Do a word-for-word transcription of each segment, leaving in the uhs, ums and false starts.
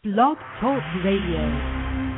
Blog Talk Radio.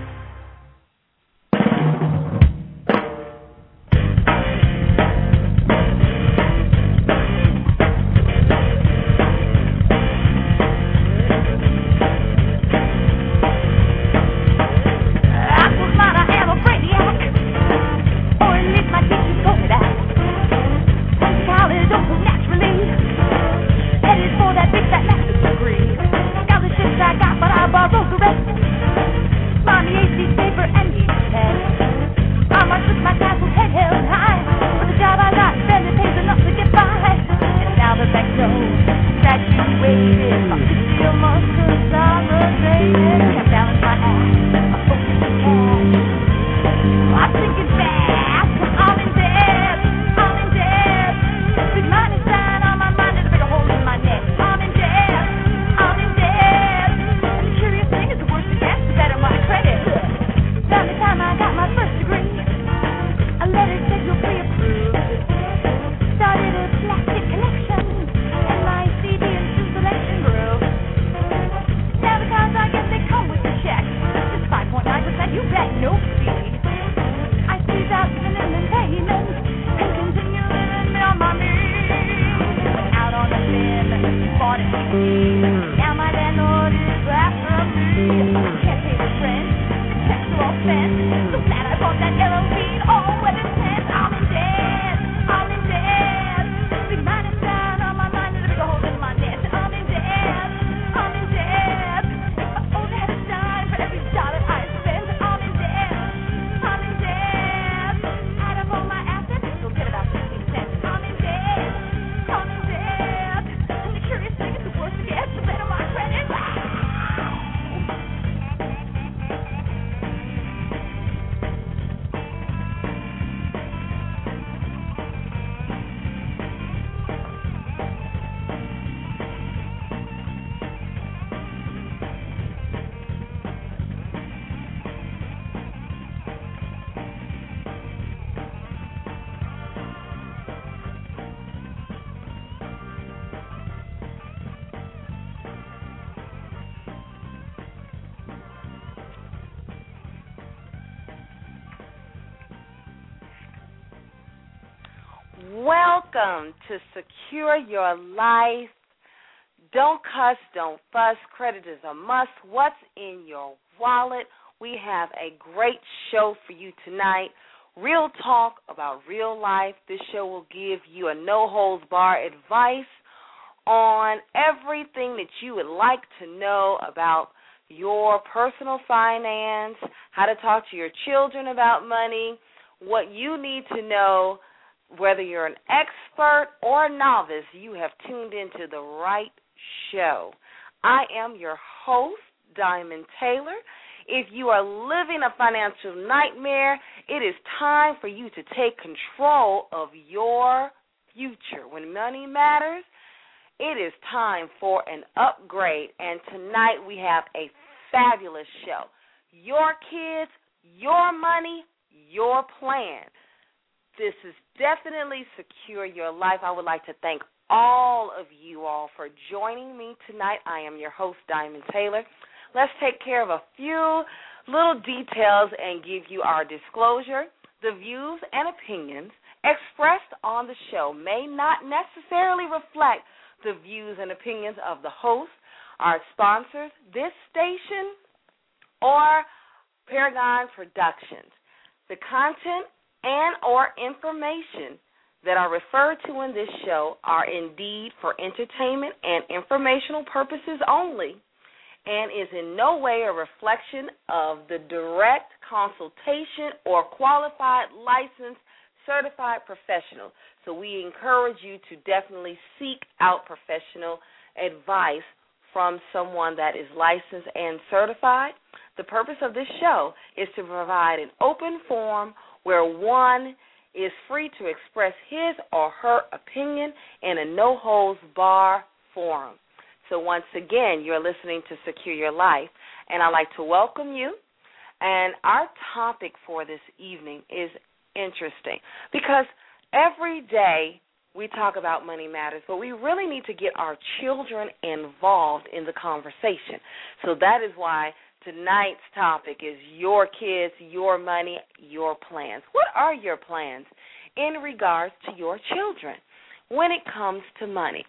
Welcome to Secure Your Life. Don't cuss, don't fuss. Credit is a must. What's in your wallet? We have a great show for you tonight. Real talk about real life. This show will give you a no-holds-bar advice on everything that you would like to know about your personal finance, how to talk to your children about money, what you need to know. Whether you're an expert or a novice, you have tuned into the right show. I am your host, Diamond Taylor. If you are living a financial nightmare, it is time for you to take control of your future. When money matters, it is time for an upgrade, and tonight we have a fabulous show. Your kids, your money, your plan. This is definitely Secure Your Life. I would like to thank all of you all for joining me tonight. I am your host, Diamond Taylor. Let's take care of a few little details and give you our disclosure. The views and opinions expressed on the show may not necessarily reflect the views and opinions of the host, our sponsors, this station, or Paragon Productions. The content and or information that are referred to in this show are indeed for entertainment and informational purposes only and is in no way a reflection of the direct consultation or qualified, licensed, certified professional. So we encourage you to definitely seek out professional advice from someone that is licensed and certified. The purpose of this show is to provide an open forum where one is free to express his or her opinion in a no-holds-bar forum. So once again, you're listening to Secure Your Life, and I'd like to welcome you. And our topic for this evening is interesting because every day we talk about money matters, but we really need to get our children involved in the conversation. So that is why tonight's topic is your kids, your money, your plans. What are your plans in regards to your children when it comes to money?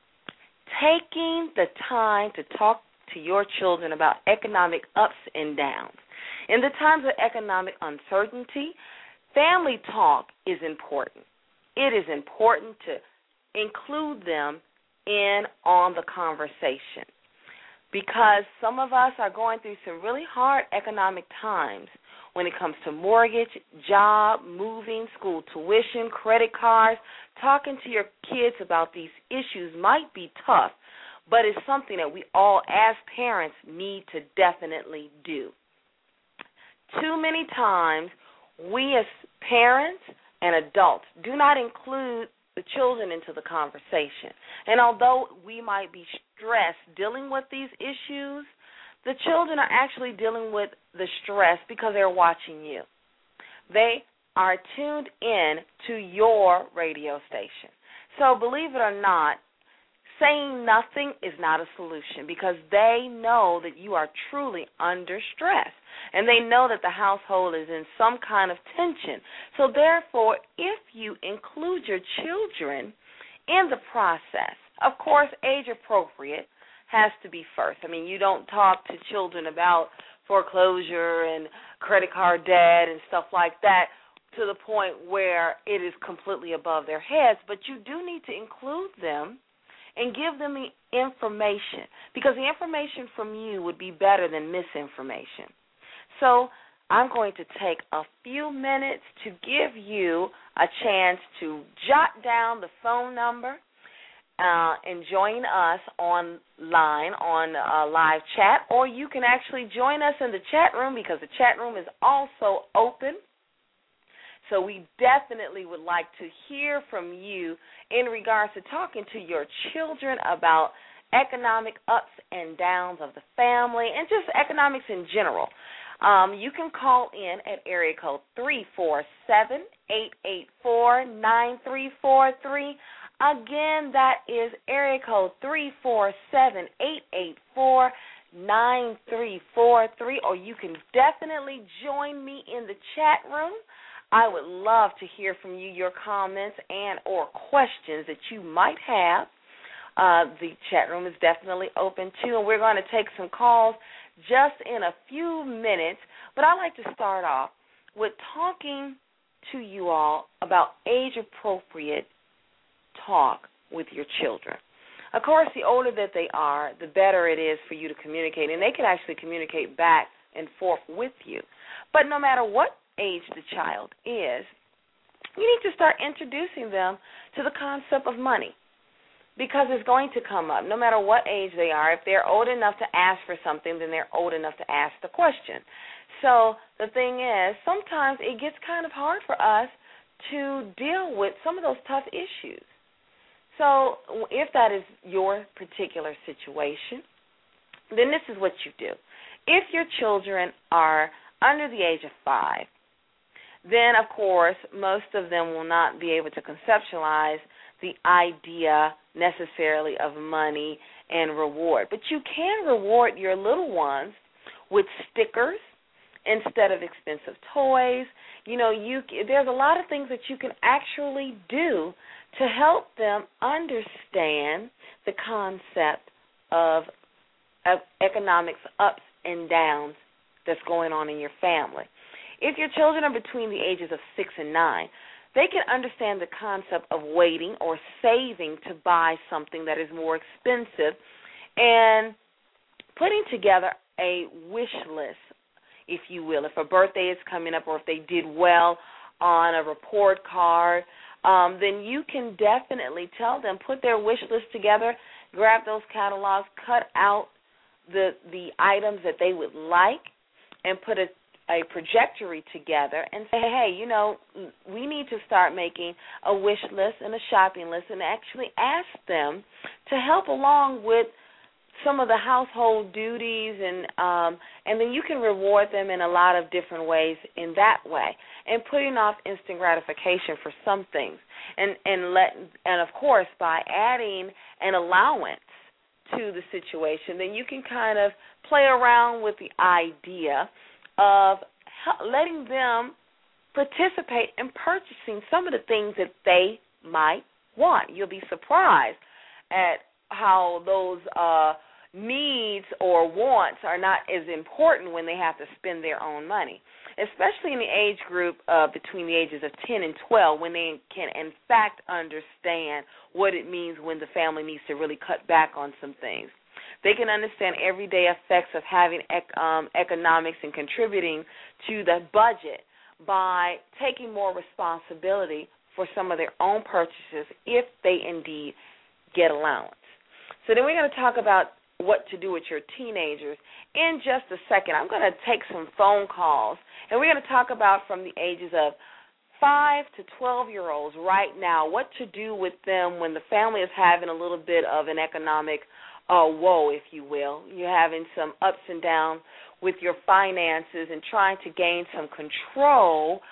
Taking the time to talk to your children about economic ups and downs. In the times of economic uncertainty, family talk is important. It is important to include them in on the conversation, because some of us are going through some really hard economic times when it comes to mortgage, job, moving, school tuition, credit cards. Talking to your kids about these issues might be tough, but it's something that we all as parents need to definitely do. Too many times we as parents and adults do not include the children into the conversation. And although we might be stressed dealing with these issues, the children are actually dealing with the stress because they're watching you. They are tuned in to your radio station. So believe it or not, saying nothing is not a solution, because they know that you are truly under stress, and they know that the household is in some kind of tension. So therefore, if you include your children in the process, of course, age appropriate has to be first. I mean, you don't talk to children about foreclosure and credit card debt and stuff like that to the point where it is completely above their heads, but you do need to include them and give them the information, because the information from you would be better than misinformation. So I'm going to take a few minutes to give you a chance to jot down the phone number uh, and join us online on uh, live chat, or you can actually join us in the chat room, because the chat room is also open. So we definitely would like to hear from you in regards to talking to your children about economic ups and downs of the family and just economics in general. Um, you can call in at area code three four seven, eight eight four, nine three four three. Again, that is area code three four seven, eight eight four, nine three four three, or you can definitely join me in the chat room. I would love to hear from you, your comments and or questions that you might have. Uh, the chat room is definitely open, too, and we're going to take some calls just in a few minutes. But I'd like to start off with talking to you all about age-appropriate talk with your children. Of course, the older that they are, the better it is for you to communicate, and they can actually communicate back and forth with you. But no matter what age the child is, you need to start introducing them to the concept of money, because it's going to come up no matter what age they are. If they're old enough to ask for something, then they're old enough to ask the question. So the thing is, sometimes it gets kind of hard for us to deal with some of those tough issues. So if that is your particular situation, then this is what you do. If your children are under the age of five, then, of course, most of them will not be able to conceptualize the idea necessarily of money and reward. But you can reward your little ones with stickers instead of expensive toys. You know, you there's a lot of things that you can actually do to help them understand the concept of, of economics ups and downs that's going on in your family. If your children are between the ages of six and nine, they can understand the concept of waiting or saving to buy something that is more expensive and putting together a wish list, if you will. If a birthday is coming up or if they did well on a report card, um, then you can definitely tell them, put their wish list together, grab those catalogs, cut out the the items that they would like, and put a a trajectory together and say, hey, you know, we need to start making a wish list and a shopping list, and actually ask them to help along with some of the household duties, and um, and then you can reward them in a lot of different ways in that way, and putting off instant gratification for some things, and and let and of course by adding an allowance to the situation, then you can kind of play around with the idea of letting them participate in purchasing some of the things that they might want. You'll be surprised at how those uh, needs or wants are not as important when they have to spend their own money, especially in the age group uh, between the ages of ten and twelve, when they can, in fact, understand what it means when the family needs to really cut back on some things. They can understand everyday effects of having ec- um, economics and contributing to the budget by taking more responsibility for some of their own purchases if they indeed get allowance. So then we're going to talk about what to do with your teenagers in just a second. I'm going to take some phone calls, and we're going to talk about from the ages of five to twelve-year-olds right now, what to do with them when the family is having a little bit of an economic uh, woe, if you will. You're having some ups and downs with your finances and trying to gain some control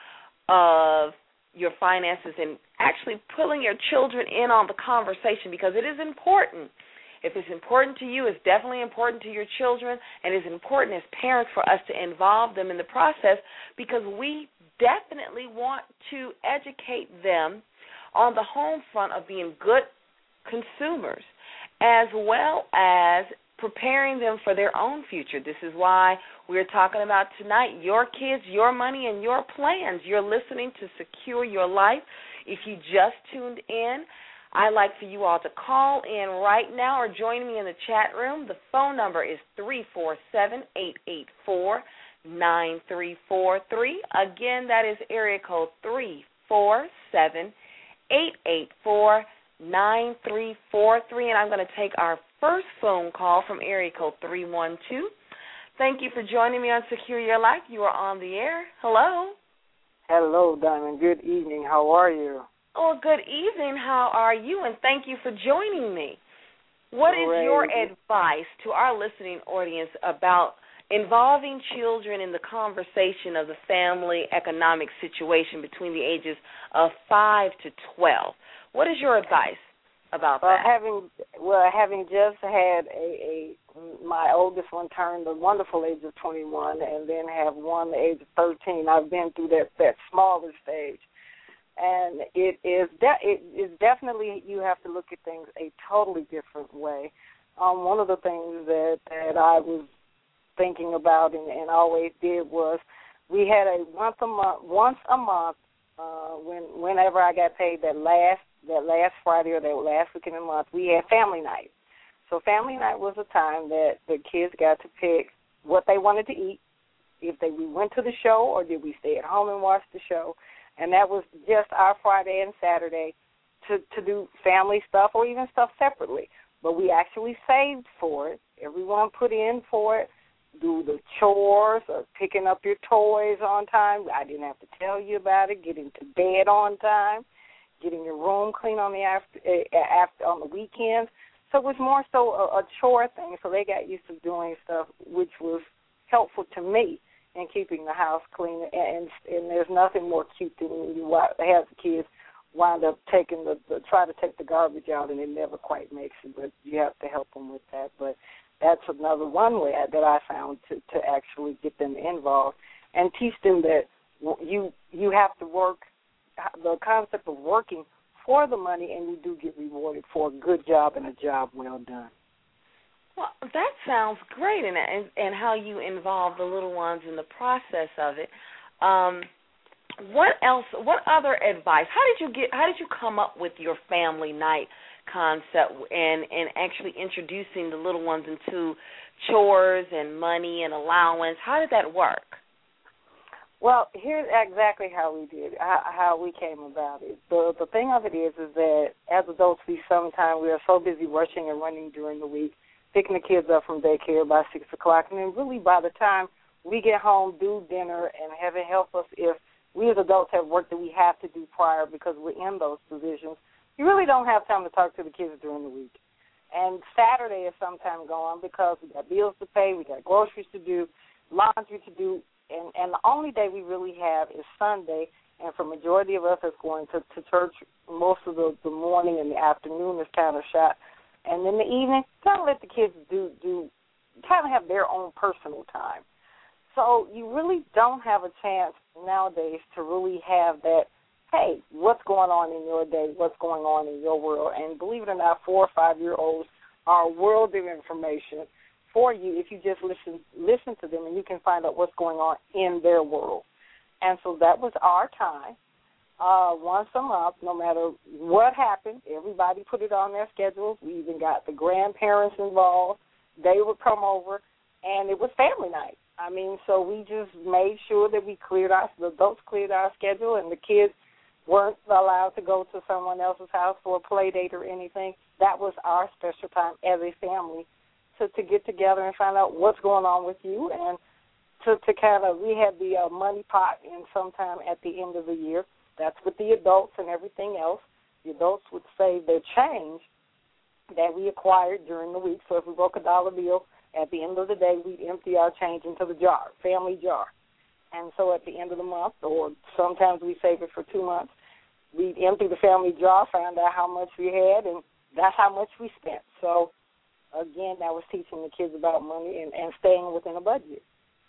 of your finances and actually pulling your children in on the conversation, because it is important. If it's important to you, it's definitely important to your children, and it's important as parents for us to involve them in the process, because we definitely want to educate them on the home front of being good consumers, as well as preparing them for their own future. This is why we're talking about tonight, your kids, your money, and your plans. You're listening to Secure Your Life. If you just tuned in, I'd like for you all to call in right now or join me in the chat room. The phone number is three four seven, eight eight four, nine three four three. Again, that is area code three four seven, eight eight four, nine three four three. And I'm going to take our first phone call from area code three one two. Thank you for joining me on Secure Your Life. You are on the air. Hello. Hello, Diamond. Good evening. How are you? Oh, good evening. How are you? And thank you for joining me. What is Great. your advice to our listening audience about involving children in the conversation of the family economic situation between the ages of five to twelve? What is your advice about well, that? Having well, having just had a, a my oldest one turn the wonderful age of twenty-one, and then have one the age of thirteen. I've been through that that smaller stage. And it is de- it is definitely, you have to look at things a totally different way. Um, one of the things that, that I was thinking about and, and always did was we had a once a month, once a month, uh, when whenever I got paid that last that last Friday or that last weekend of the month, we had family night. So family night was a time that the kids got to pick what they wanted to eat, if they we went to the show or did we stay at home and watch the show. And that was just our Friday and Saturday to, to do family stuff or even stuff separately. But we actually saved for it. Everyone put in for it, do the chores or picking up your toys on time. I didn't have to tell you about it, getting to bed on time, getting your room clean on the after, after on the weekends. So it was more so a, a chore thing. So they got used to doing stuff which was helpful to me and keeping the house clean, and and there's nothing more cute than when you have the kids wind up taking the, the try to take the garbage out and it never quite makes it, but you have to help them with that. But that's another one way that I found to, to actually get them involved and teach them that you you have to work, the concept of working for the money, and you do get rewarded for a good job and a job well done. Well, that sounds great, and, and and how you involve the little ones in the process of it. Um, what else? What other advice? How did you get? How did you come up with your family night concept and and actually introducing the little ones into chores and money and allowance? How did that work? Well, here's exactly how we did, how, how we came about it. The the thing of it is, is that as adults, we sometimes we are so busy rushing and running during the week, picking the kids up from daycare by six o'clock, and then really by the time we get home, do dinner, and have it help us if we as adults have work that we have to do prior because we're in those positions, you really don't have time to talk to the kids during the week. And Saturday is sometime gone because we got bills to pay, we got groceries to do, laundry to do, and, and the only day we really have is Sunday. And for majority of us, it's going to, to church most of the, the morning and the afternoon is kind of shot. And in the evening, kind of let the kids do, do kind of have their own personal time. So you really don't have a chance nowadays to really have that, hey, what's going on in your day, what's going on in your world. And believe it or not, four or five-year-olds are a world of information for you if you just listen listen to them and you can find out what's going on in their world. And so that was our time. Uh, once a month, no matter what happened, everybody put it on their schedules. We even got the grandparents involved. They would come over, and it was family night. I mean, so we just made sure that we cleared our, the adults cleared our schedule, and the kids weren't allowed to go to someone else's house for a play date or anything. That was our special time as a family to, to get together and find out what's going on with you and to, to kind of, we had the uh, money pot in sometime at the end of the year. That's with the adults and everything else. The adults would save their change that we acquired during the week. So if we broke a dollar bill, at the end of the day, we'd empty our change into the jar, family jar. And so at the end of the month, or sometimes we save it for two months, we'd empty the family jar, find out how much we had, and that's how much we spent. So, again, that was teaching the kids about money and, and staying within a budget.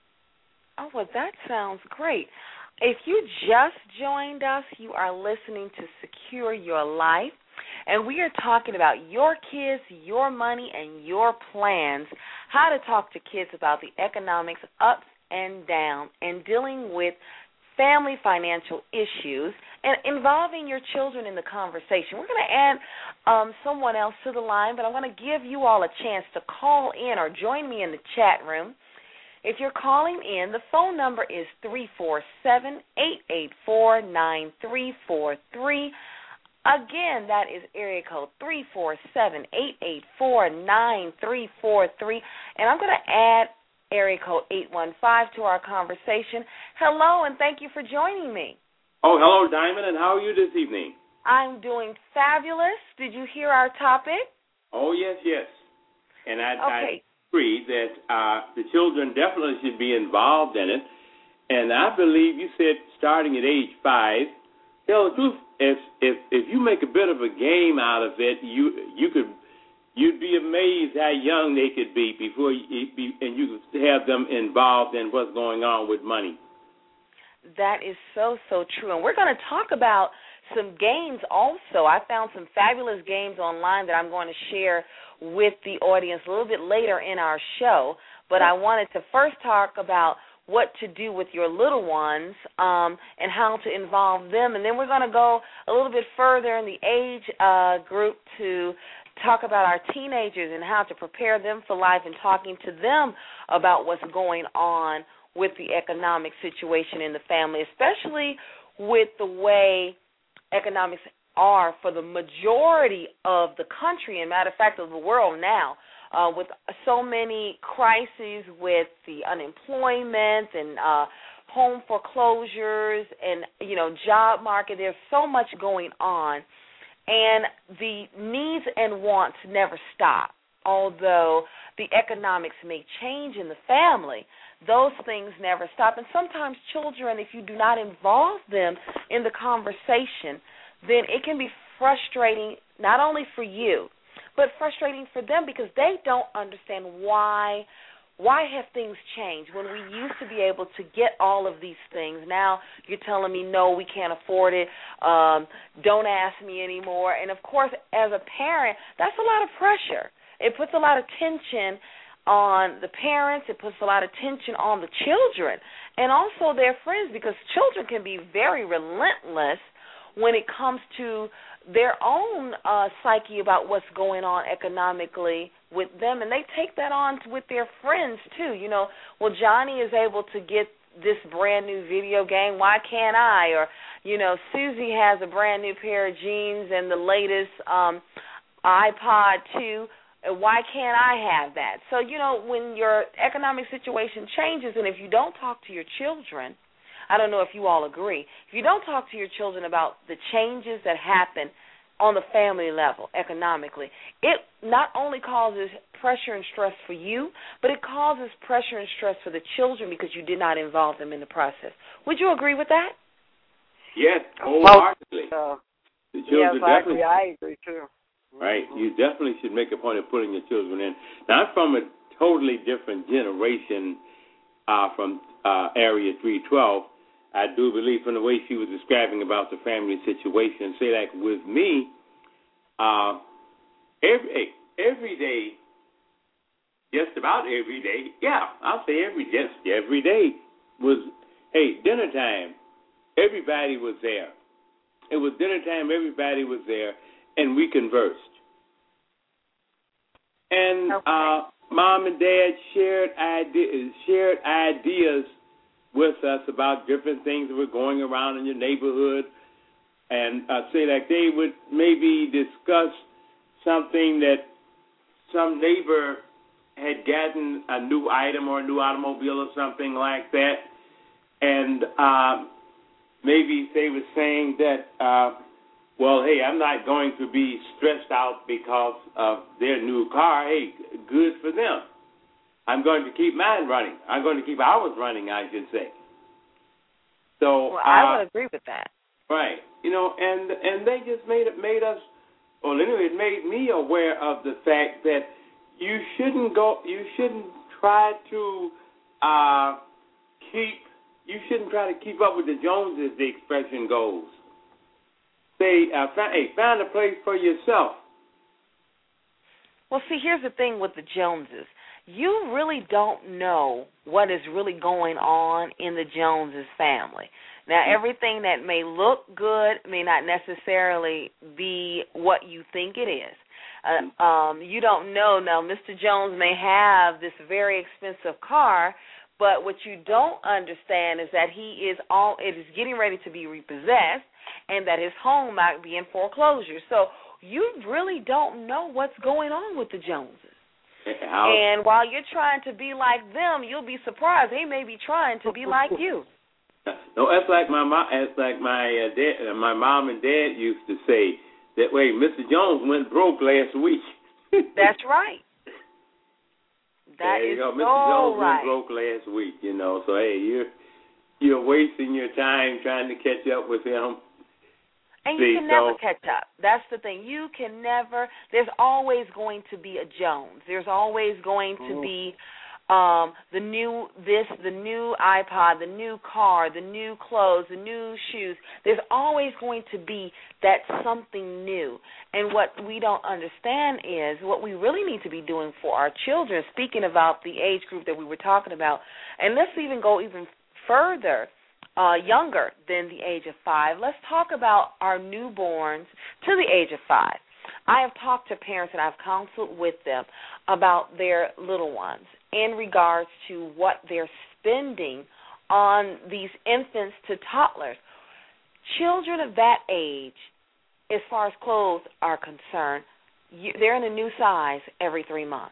Oh, well, that sounds great. If you just joined us, you are listening to Secure Your Life, and we are talking about your kids, your money, and your plans, how to talk to kids about the economics ups and downs and dealing with family financial issues and involving your children in the conversation. We're going to add um, someone else to the line, but I'm going to give you all a chance to call in or join me in the chat room. If you're calling in, the phone number is three four seven, eight eight four, nine three four three. Again, that is area code three four seven, eight eight four, nine three four three. And I'm going to add area code eight one five to our conversation. Hello, and thank you for joining me. Oh, hello, Diamond, and how are you this evening? I'm doing fabulous. Did you hear our topic? Oh, yes, yes. And I, okay. I agree that uh, the children definitely should be involved in it. And I believe you said starting at age five. Tell the truth, if if if you make a bit of a game out of it, you you could you'd be amazed how young they could be before you be, and you could have them involved in what's going on with money. That is so, so true. And we're going to talk about some games also. I found some fabulous games online that I'm going to share with the audience a little bit later in our show. But I wanted to first talk about what to do with your little ones um, and how to involve them. And then we're going to go a little bit further in the age uh, group to talk about our teenagers and how to prepare them for life and talking to them about what's going on with the economic situation in the family, especially with the way economics are for the majority of the country, and matter of fact, of the world now, uh, with so many crises with the unemployment and uh, home foreclosures and, you know, job market. There's so much going on, and the needs and wants never stop. Although the economics may change in the family, those things never stop. And sometimes children, if you do not involve them in the conversation, then it can be frustrating not only for you, but frustrating for them because they don't understand why why have things changed. When we used to be able to get all of these things, now you're telling me, no, we can't afford it, um, don't ask me anymore. And, of course, as a parent, that's a lot of pressure. It puts a lot of tension on the parents. It puts a lot of tension on the children and also their friends because children can be very relentless when it comes to their own uh, psyche about what's going on economically with them, and they take that on with their friends too. You know, well, Johnny is able to get this brand new video game, why can't I? Or, you know, Susie has a brand new pair of jeans and the latest um, iPod too. Why can't I have that? So, you know, when your economic situation changes and if you don't talk to your children, I don't know if you all agree, if you don't talk to your children about the changes that happen on the family level, economically. It not only causes pressure and stress for you, but it causes pressure and stress for the children because you did not involve them in the process. Would you agree with that? Yes, wholeheartedly. Uh, the yes, children I definitely, agree. I agree, too. Right. Mm-hmm. You definitely should make a point of putting your children in. Now, I'm from a totally different generation uh, from uh, Area three twelve. I do believe from the way she was describing about the family situation, say like with me, uh, every every day, just about every day, yeah, I'll say every just every day was, hey, dinner time. Everybody was there. It was dinner time. Everybody was there, and we conversed. And okay. uh, mom and dad shared ideas, shared ideas with us about different things that were going around in your neighborhood, and uh, say like they would maybe discuss something that some neighbor had gotten a new item or a new automobile or something like that, and uh, maybe they were saying that, uh, well, hey, I'm not going to be stressed out because of their new car. Hey, good for them. I'm going to keep mine running. I'm going to keep ours running, I should say. So well, I uh, would agree with that. Right. You know, and and they just made it made us, well, anyway, it made me aware of the fact that you shouldn't go, you shouldn't try to uh, keep, you shouldn't try to keep up with the Joneses, the expression goes. Say, uh, find, hey, find a place for yourself. Well, see, here's the thing with the Joneses. You really don't know what is really going on in the Joneses family. Now, everything that may look good may not necessarily be what you think it is. Uh, um, you don't know. Now, Mister Jones may have this very expensive car, but what you don't understand is that he is all it is getting ready to be repossessed, and that his home might be in foreclosure. So you really don't know what's going on with the Joneses. How? And while you're trying to be like them, you'll be surprised they may be trying to be like you. No, that's like my mom. That's like my uh, dad, my mom and dad used to say. That way, Mister Jones went broke last week. That's right. That there you is go. so Mister Jones right. went broke last week. You know, so hey, you're you're wasting your time trying to catch up with him. And See, you can never so, catch up. That's the thing. You can never. There's always going to be a Jones. There's always going to mm. be um, the new this, the new iPod, the new car, the new clothes, the new shoes. There's always going to be that something new. And what we don't understand is what we really need to be doing for our children, speaking about the age group that we were talking about, and let's even go even further. Uh, younger than the age of five. Let's talk about our newborns to the age of five. I have talked to parents and I've counseled with them about their little ones in regards to what they're spending on these infants to toddlers. Children of that age, as far as clothes are concerned, you, they're in a new size every three months.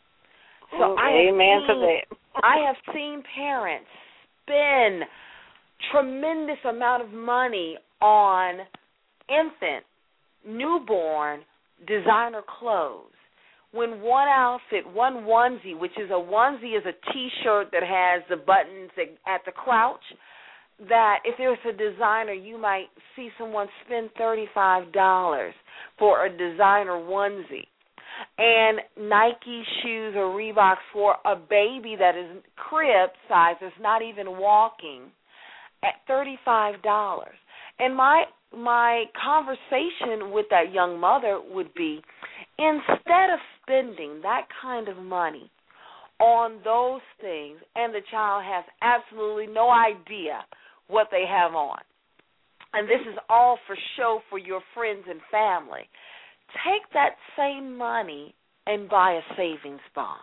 So oh, I amen have seen, to that. I have seen parents spend tremendous amount of money on infant, newborn designer clothes. When one outfit, one onesie, which is a onesie is a T-shirt that has the buttons at the crotch, that if there's a designer, you might see someone spend thirty-five dollars for a designer onesie. And Nike shoes or Reeboks for a baby that is crib size, is not even walking, at thirty-five dollars. And my my conversation with that young mother would be, instead of spending that kind of money on those things, and the child has absolutely no idea what they have on, and this is all for show for your friends and family, take that same money and buy a savings bond.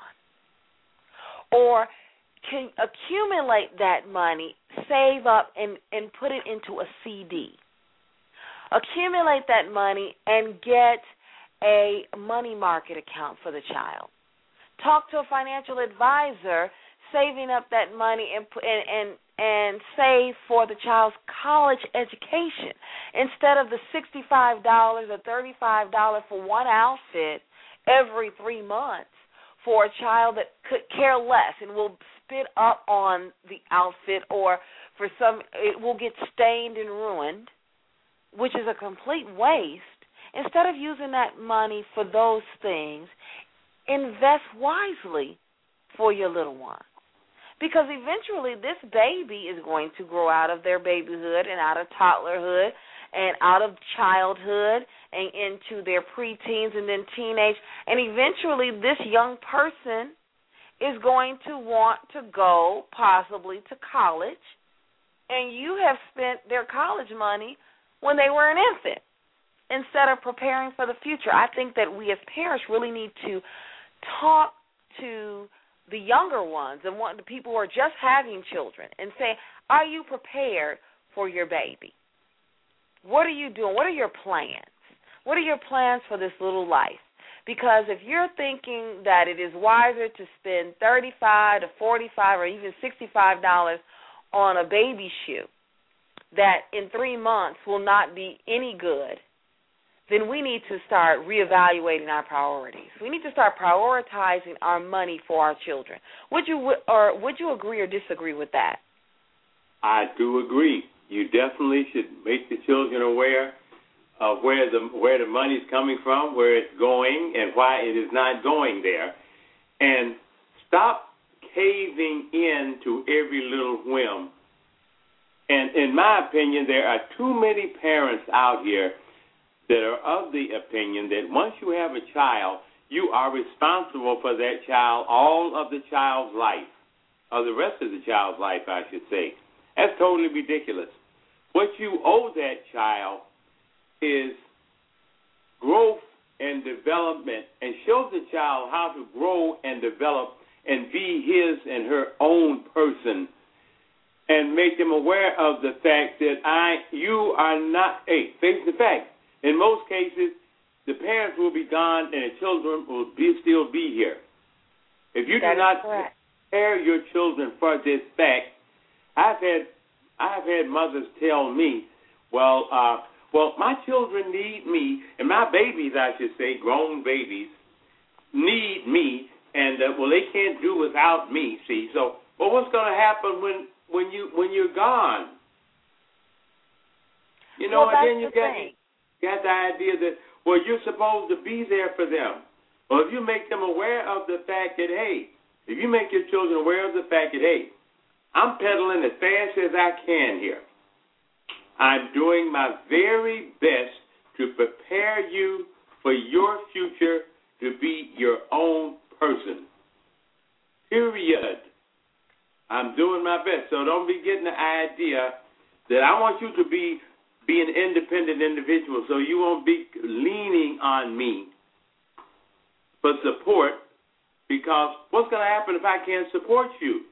Or can accumulate that money, save up, and, and put it into a C D. Accumulate that money and get a money market account for the child. Talk to a financial advisor, saving up that money and and and, and save for the child's college education instead of the sixty-five dollars or thirty-five dollars for one outfit every three months for a child that could care less and will spit up on the outfit, or for some it will get stained and ruined, which is a complete waste. Instead of using that money for those things, invest wisely for your little one. Because eventually this baby is going to grow out of their babyhood and out of toddlerhood and out of childhood and into their preteens and then teenage. And eventually this young person is going to want to go possibly to college, and you have spent their college money when they were an infant instead of preparing for the future. I think that we as parents really need to talk to the younger ones and want the people who are just having children and say, are you prepared for your baby? What are you doing? What are your plans? What are your plans for this little life? Because if you're thinking that it is wiser to spend thirty-five to forty-five or even sixty-five dollars on a baby shoe that in three months will not be any good, then we need to start reevaluating our priorities. We need to start prioritizing our money for our children. Would you or would you agree or disagree with that? I do agree. You definitely should make the children aware of where the where the money's coming from, where it's going, and why it is not going there, and stop caving in to every little whim. And in my opinion, there are too many parents out here that are of the opinion that once you have a child, you are responsible for that child all of the child's life, or the rest of the child's life, I should say. That's totally ridiculous. What you owe that child is growth and development, and show the child how to grow and develop and be his and her own person, and make them aware of the fact that I, you are not, hey, face the fact. In most cases, the parents will be gone and the children will be, still be here. If you that do not correct. prepare your children for this fact, I've had I've had mothers tell me, well, uh, well, my children need me, and my babies, I should say, grown babies, need me, and uh, well, they can't do without me. See, so well, what's going to happen when when you when you're gone? You know, well, and then you the get. Thing. Got the idea that, well, you're supposed to be there for them. Well, if you make them aware of the fact that, hey, if you make your children aware of the fact that, hey, I'm pedaling as fast as I can here. I'm doing my very best to prepare you for your future to be your own person. Period. I'm doing my best. So don't be getting the idea that I want you to be Be an independent individual, so you won't be leaning on me for support, because what's going to happen if I can't support you?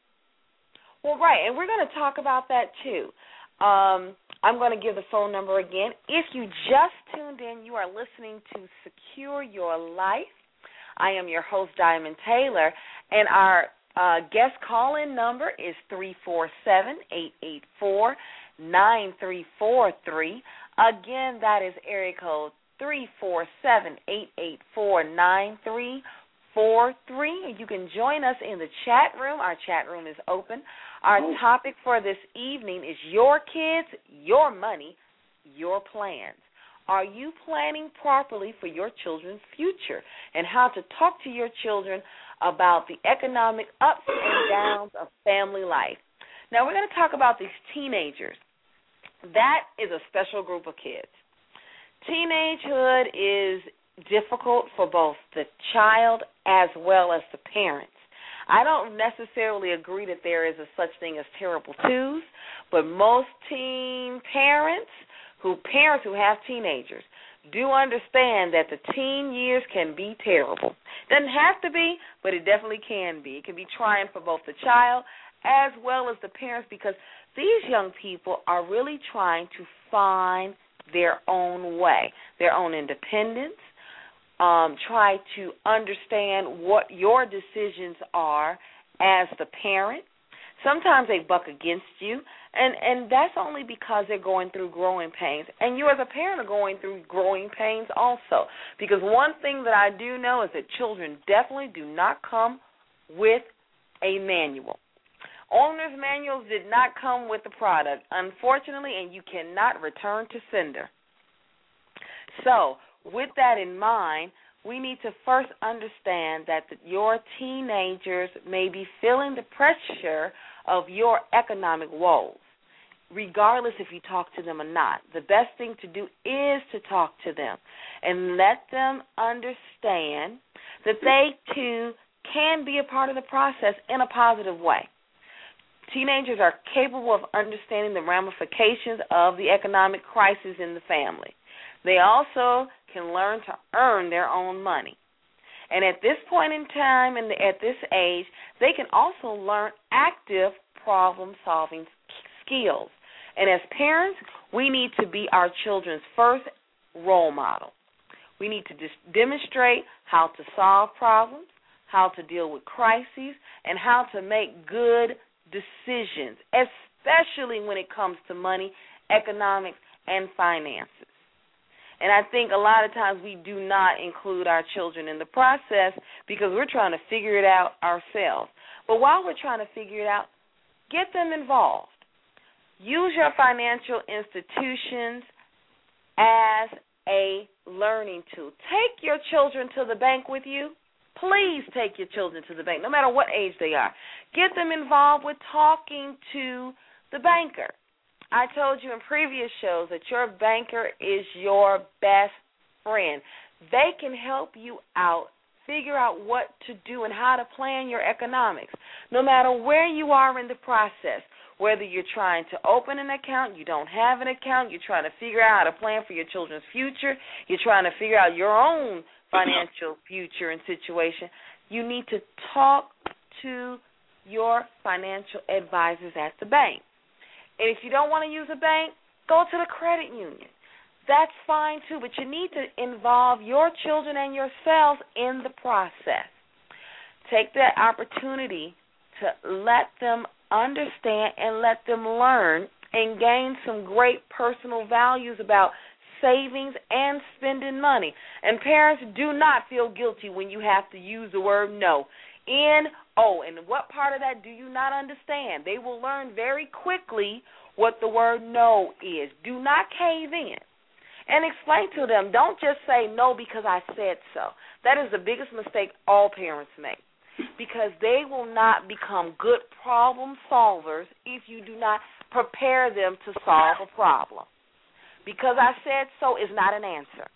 Well, right, and we're going to talk about that too. Um, I'm going to give the phone number again. If you just tuned in, you are listening to Secure Your Life. I am your host, Diamond Taylor, and our uh, guest call-in number is three four seven, eight eight four, nine three four three. Again, that is area code three four seven, eight eight four, nine three four three. You can join us in the chat room. Our chat room is open. Our oh. topic for this evening is your kids, your money, your plans. Are you planning properly for your children's future, and how to talk to your children about the economic ups and downs of family life? Now, we're going to talk about these teenagers. That is a special group of kids. Teenagehood is difficult for both the child as well as the parents. I don't necessarily agree that there is a such thing as terrible twos, but most teen parents who parents who have teenagers do understand that the teen years can be terrible. Doesn't have to be, but it definitely can be. It can be trying for both the child as well as the parents, because these young people are really trying to find their own way, their own independence, um, try to understand what your decisions are as the parent. Sometimes they buck against you, and, and that's only because they're going through growing pains. And you as a parent are going through growing pains also, because one thing that I do know is that children definitely do not come with a manual. Owner's manuals did not come with the product, unfortunately, and you cannot return to sender. So, with that in mind, we need to first understand that your teenagers may be feeling the pressure of your economic woes, regardless if you talk to them or not. The best thing to do is to talk to them and let them understand that they, too, can be a part of the process in a positive way. Teenagers are capable of understanding the ramifications of the economic crisis in the family. They also can learn to earn their own money. And at this point in time and at this age, they can also learn active problem-solving skills. And as parents, we need to be our children's first role model. We need to dis- demonstrate how to solve problems, how to deal with crises, and how to make good decisions, especially when it comes to money, economics, and finances. And I think a lot of times we do not include our children in the process because we're trying to figure it out ourselves. But while we're trying to figure it out, get them involved. Use your financial institutions as a learning tool. Take your children to the bank with you. Please take your children to the bank, no matter what age they are. Get them involved with talking to the banker. I told you in previous shows that your banker is your best friend. They can help you out, figure out what to do and how to plan your economics, no matter where you are in the process, whether you're trying to open an account, you don't have an account, you're trying to figure out how to plan for your children's future, you're trying to figure out your own financial future and situation. You need to talk to your financial advisors at the bank. And if you don't want to use a bank, go to the credit union. That's fine, too, but you need to involve your children and yourselves in the process. Take that opportunity to let them understand and let them learn and gain some great personal values about savings and spending money. And parents, do not feel guilty when you have to use the word no. N O. And what part of that do you not understand? They will learn very quickly what the word no is. Do not cave in. And explain to them, don't just say no because I said so. That is the biggest mistake all parents make, because they will not become good problem solvers if you do not prepare them to solve a problem. Because I said so is not an answer.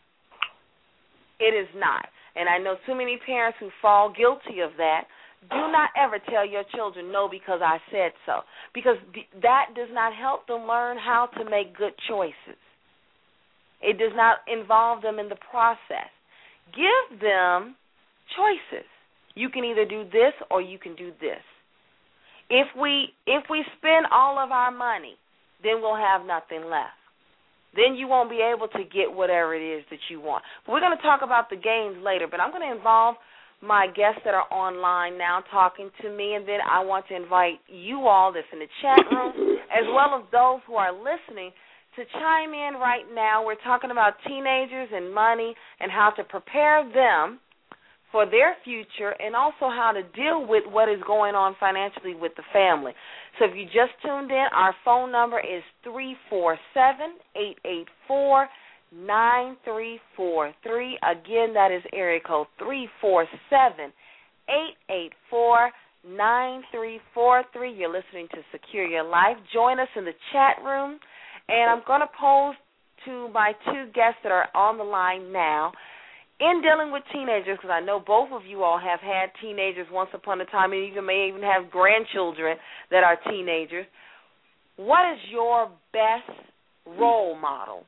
It is not. And I know too many parents who fall guilty of that. Do not ever tell your children no because I said so, because that does not help them learn how to make good choices. It does not involve them in the process. Give them choices. You can either do this or you can do this. If we if we spend all of our money, then we'll have nothing left. Then you won't be able to get whatever it is that you want. But we're going to talk about the games later, but I'm going to involve my guests that are online now talking to me, and then I want to invite you all that's in the chat room, as well as those who are listening, to chime in right now. We're talking about teenagers and money and how to prepare them for their future, and also how to deal with what is going on financially with the family. So if you just tuned in, our phone number is three four seven, eight eight four, nine three four three. Again, that is area code three four seven, eight eight four, nine three four three. You're listening to Secure Your Life. Join us in the chat room, and I'm going to pose to my two guests that are on the line now, in dealing with teenagers, because I know both of you all have had teenagers once upon a time, and even may even have grandchildren that are teenagers. What is your best role model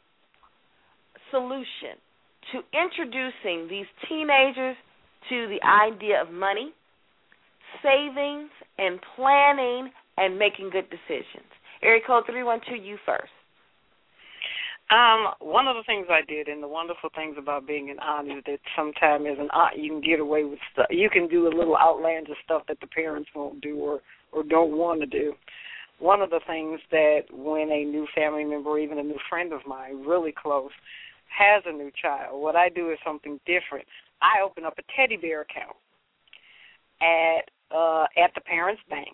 solution to introducing these teenagers to the idea of money, savings, and planning, and making good decisions? Area code three one two, you first. Um, one of the things I did, and the wonderful things about being an aunt is that sometimes as an aunt you can get away with stuff. You can do a little outlandish stuff that the parents won't do or, or don't want to do. One of the things that when a new family member or even a new friend of mine, really close, has a new child, what I do is something different. I open up a teddy bear account at uh, at the parent's bank.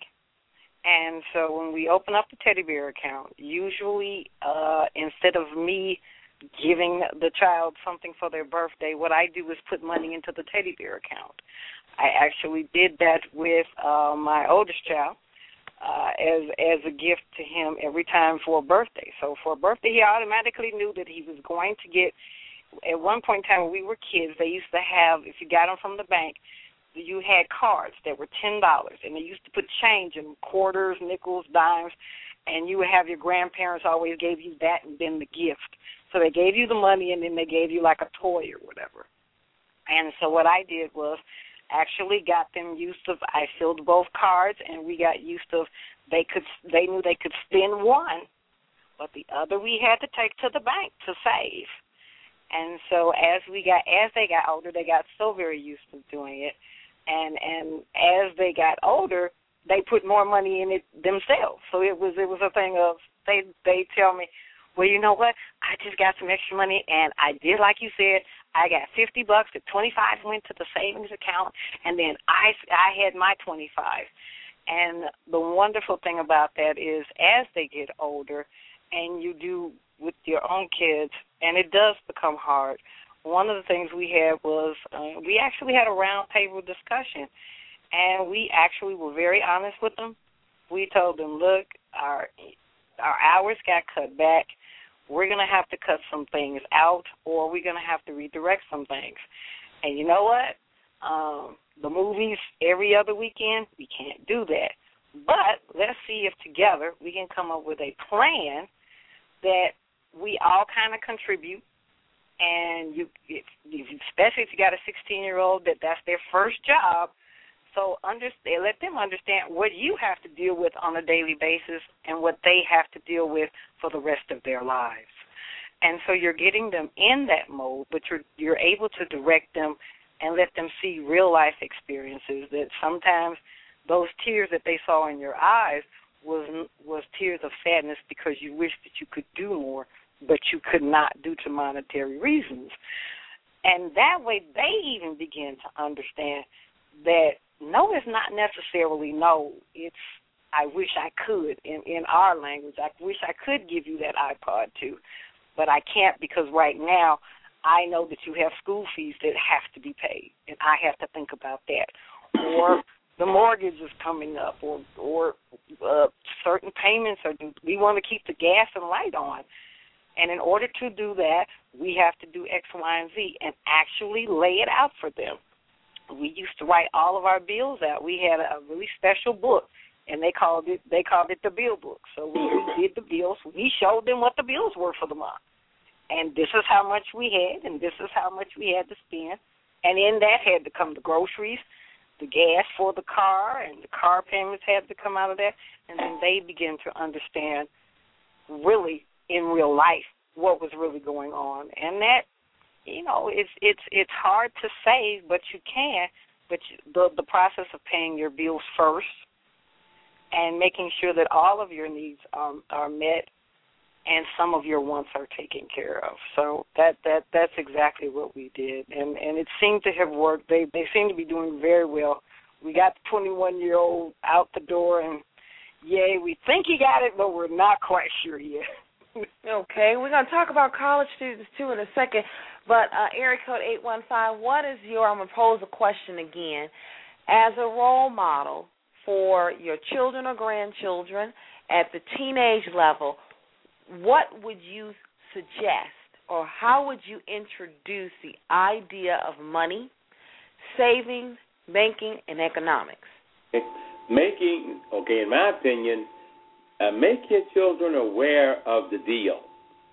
And so when we open up the teddy bear account, usually uh, instead of me giving the child something for their birthday, what I do is put money into the teddy bear account. I actually did that with uh, my oldest child uh, as as a gift to him every time for a birthday. So for a birthday, he automatically knew that he was going to get, at one point in time when we were kids, they used to have, if you got them from the bank, you had cards that were ten dollars, and they used to put change in quarters, nickels, dimes, and you would have your grandparents always gave you that and then the gift. So they gave you the money, and then they gave you like a toy or whatever. And so what I did was actually got them used to, I filled both cards, and we got used to, they could, they knew they could spend one, but the other we had to take to the bank to save. And so as we got, as they got older, they got so very used to doing it. And and as they got older, they put more money in it themselves. So it was it was a thing of they they tell me, well, you know what? I just got some extra money, and I did like you said. I got fifty bucks. The twenty-five went to the savings account, and then I I had my twenty-five. And the wonderful thing about that is, as they get older, and you do with your own kids, and it does become hard. One of the things we had was uh, we actually had a round table discussion, and we actually were very honest with them. We told them, look, our our hours got cut back. We're going to have to cut some things out, or we're going to have to redirect some things. And you know what? Um, the movies every other weekend, we can't do that. But let's see if together we can come up with a plan that we all kind of contribute. And you, if, especially if you got a sixteen-year-old that that's their first job, so understand, let them understand what you have to deal with on a daily basis and what they have to deal with for the rest of their lives. And so you're getting them in that mode, but you're you're able to direct them and let them see real-life experiences that sometimes those tears that they saw in your eyes was was tears of sadness because you wish that you could do more, but you could not due to monetary reasons. And that way they even begin to understand that no is not necessarily no. It's I wish I could in, in our language. I wish I could give you that iPod too, but I can't because right now I know that you have school fees that have to be paid, and I have to think about that. Or the mortgage is coming up, or, or uh, certain payments are due. We want to keep the gas and light on. And in order to do that, we have to do X, Y, and Z and actually lay it out for them. We used to write all of our bills out. We had a really special book, and they called it they called it the bill book. So when we did the bills, we showed them what the bills were for the month. And this is how much we had, and this is how much we had to spend. And in that had to come the groceries, the gas for the car, and the car payments had to come out of that. And then they began to understand really in real life what was really going on. And that, you know, it's it's it's hard to say, but you can. But the the process of paying your bills first and making sure that all of your needs are, are met and some of your wants are taken care of. So that, that that's exactly what we did. And, and it seemed to have worked. They they seem to be doing very well. We got the twenty-one-year-old out the door, and, yay, we think he got it, but we're not quite sure yet. Okay, we're going to talk about college students, too, in a second. But uh, area code eight one five, what is your, I'm going to pose a question again. As a role model for your children or grandchildren at the teenage level, what would you suggest or how would you introduce the idea of money, savings, banking, and economics? Making, okay, in my opinion, uh, make your children aware of the deal.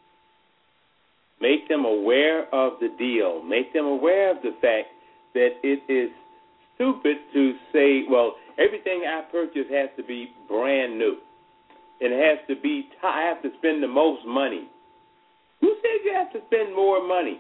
Make them aware of the deal. Make them aware of the fact that it is stupid to say, well, everything I purchase has to be brand new. It has to be, I have to spend the most money. Who says you have to spend more money?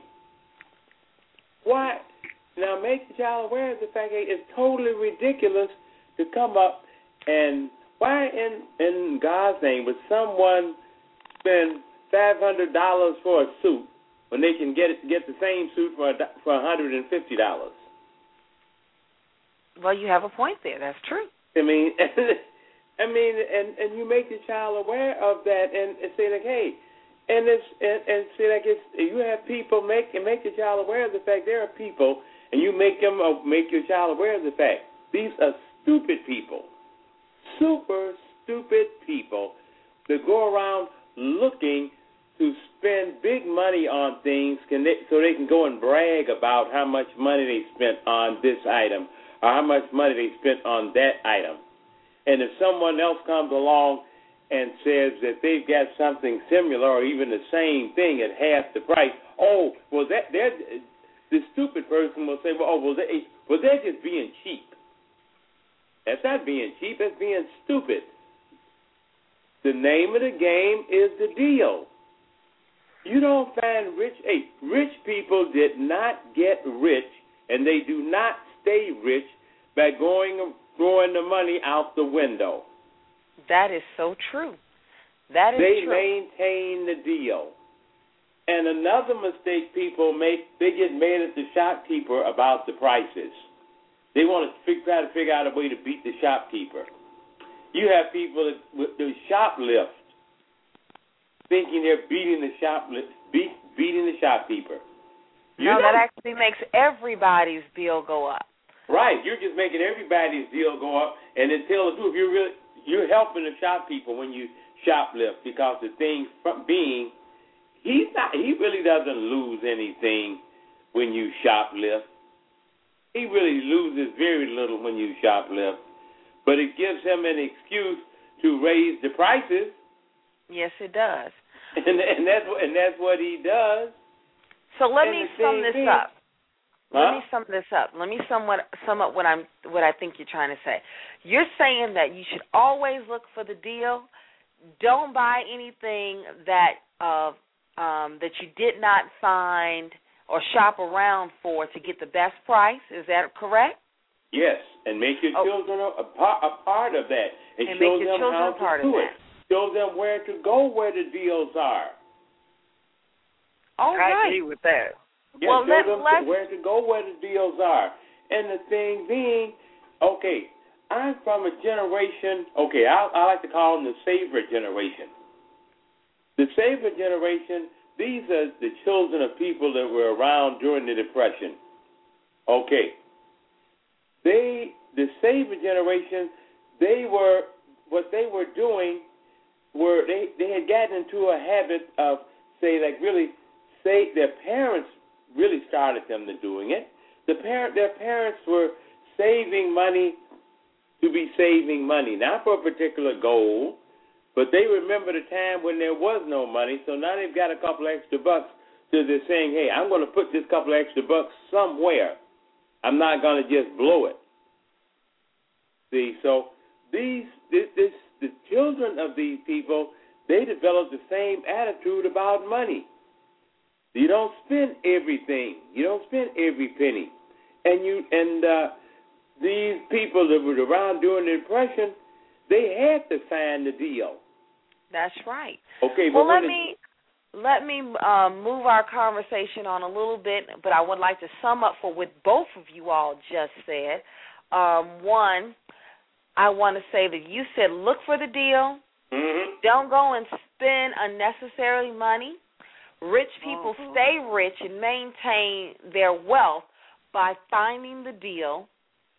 Why? Now, make the child aware of the fact that it's totally ridiculous to come up and why in, in God's name would someone spend five hundred dollars for a suit when they can get it, get the same suit for a, for one hundred fifty dollars? Well, you have a point there. That's true. I mean, I mean, and, and you make the child aware of that and, and say like, hey, and it's and, and say like it's you have people make and make your child aware of the fact there are people, and you make them uh, make your child aware of the fact these are stupid people, super stupid people that go around looking to spend big money on things can they, so they can go and brag about how much money they spent on this item or how much money they spent on that item. And if someone else comes along and says that they've got something similar or even the same thing at half the price, oh, well, that they're, the stupid person will say, well, oh, well, they, well, they're just being cheap. That's not being cheap. That's being stupid. The name of the game is the deal. You don't find rich. Hey, rich people did not get rich, and they do not stay rich by going throwing the money out the window. That is so true. That is they true. They maintain the deal. And another mistake people make, they get mad at the shopkeeper about the prices. They want to fig- try to figure out a way to beat the shopkeeper. You have people that do shoplift, thinking they're beating the shoplift, beat, beating the shopkeeper. You no, know, that actually makes everybody's bill go up. Right, you're just making everybody's deal go up, and then tell the truth. You're really you're helping the shopkeeper when you shoplift because the thing from being he's not he really doesn't lose anything when you shoplift. He really loses very little when you shoplift, but it gives him an excuse to raise the prices. Yes, it does. And, and that's what and that's what he does. So let and me sum this thing, up. Huh? Let me sum this up. Let me sum what sum up what I'm what I think you're trying to say. You're saying that you should always look for the deal. Don't buy anything that uh, um, that you did not find or shop around for to get the best price. Is that correct? Yes, and make your oh. children a, part, a part of that, and, and show make your them children how a part to do of it. that. Show them where to go, where the deals are. All I right. agree with that. Yeah, well, show let, them let's... where to go, where the deals are. And the thing being, okay, I'm from a generation, okay, I, I like to call them the saver generation. The saver generation, these are the children of people that were around during the Depression. Okay. They, the saver generation, they were, what they were doing were, they, they had gotten into a habit of, say, like really, say, their parents really started them to doing it. The parent, their parents were saving money to be saving money, not for a particular goal, but they remember the time when there was no money, so now they've got a couple extra bucks, so they're saying, hey, I'm going to put this couple extra bucks somewhere. I'm not going to just blow it. See, so these, this, this, the children of these people, they develop the same attitude about money. You don't spend everything. You don't spend every penny. And you and uh, these people that were around during the Depression, they had to sign the deal. That's right. Okay, well, but let me let me um, move our conversation on a little bit, but I would like to sum up for what both of you all just said. Um, one, I want to say that you said look for the deal. Mm-hmm. Don't go and spend unnecessary money. Rich people Mm-hmm. stay rich and maintain their wealth by finding the deal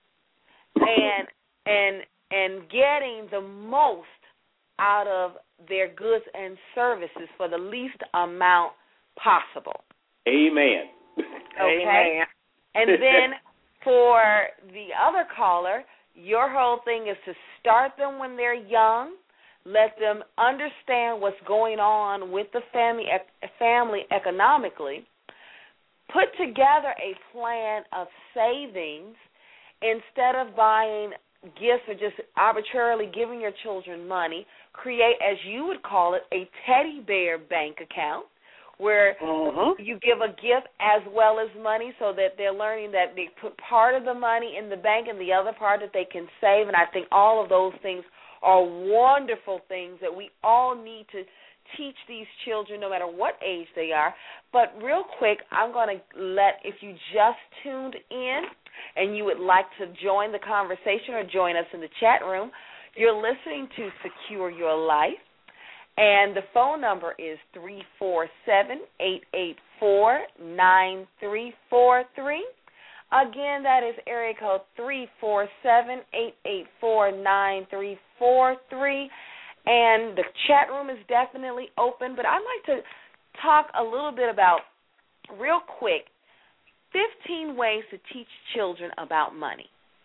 and and and getting the most out of their goods and services for the least amount possible. Amen. Okay? Amen. And then for the other caller, your whole thing is to start them when they're young. Let them understand what's going on with the family family economically. Put together a plan of savings instead of buying gifts or just arbitrarily giving your children money. Create, as you would call it, a teddy bear bank account where mm-hmm. you give a gift as well as money, so that they're learning that they put part of the money in the bank and the other part that they can save. And I think all of those things are wonderful things that we all need to teach these children, no matter what age they are. But real quick, I'm going to let, if you just tuned in and you would like to join the conversation or join us in the chat room, you're listening to Secure Your Life, and the phone number is three four seven, eight eight four, nine three four three. Again, that is area code three four seven, eight eight four, nine three four three. And the chat room is definitely open, but I'd like to talk a little bit about, real quick, fifteen ways to teach children about money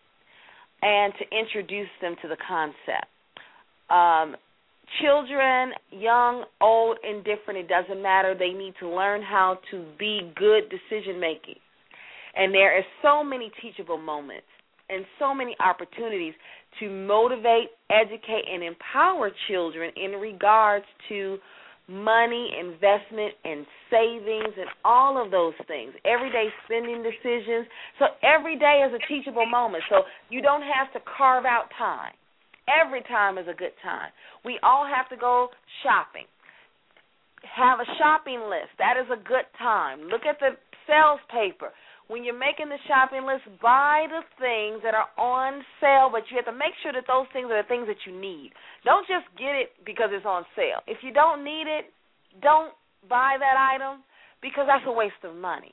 and to introduce them to the concept. Um, children, young, old, indifferent, it doesn't matter. They need to learn how to be good decision-making. And there are so many teachable moments and so many opportunities to motivate, educate, and empower children in regards to money, investment, and savings, and all of those things, everyday spending decisions. So every day is a teachable moment. So you don't have to carve out time. Every time is a good time. We all have to go shopping. Have a shopping list. That is a good time. Look at the sales paper. When you're making the shopping list, buy the things that are on sale, but you have to make sure that those things are the things that you need. Don't just get it because it's on sale. If you don't need it, don't buy that item, because that's a waste of money.